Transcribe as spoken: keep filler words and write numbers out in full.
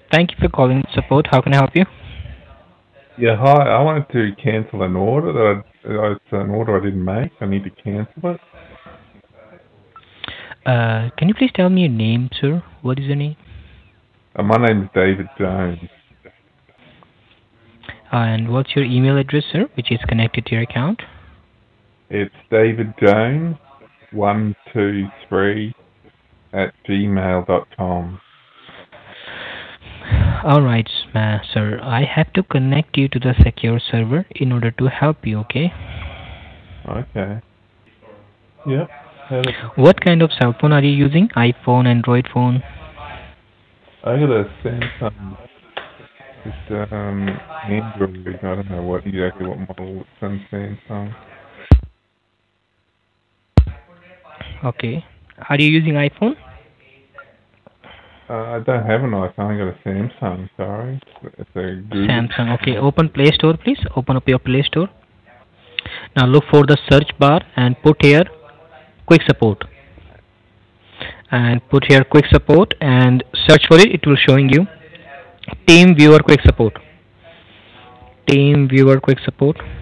Thank you for calling support. How can I help you? Yeah, hi. I wanted to cancel an order that I, it's an order I didn't make. I need to cancel it. Uh, can you please tell me your name, sir? What is your name? Uh, my name's David Jones. Uh, and what's your email address, sir, which is connected to your account? It's David Jones one two three at gmail dot com. All right, ma- sir. I have to connect you to the secure server in order to help you. Okay. Okay. Yep. How do- What kind of cell phone are you using? iPhone, Android phone? I got a Samsung. It's um Android. I don't know what exactly what model it's on Samsung. Okay. Are you using iPhone? Uh, I don't have an iPhone. I got a Samsung. Sorry, it's a Google. Samsung. Okay. Open Play Store, please. Open up your Play Store. Now look for the search bar and put here quick support. And put here quick support and search for it. It will showing you team viewer quick support. Team viewer quick support.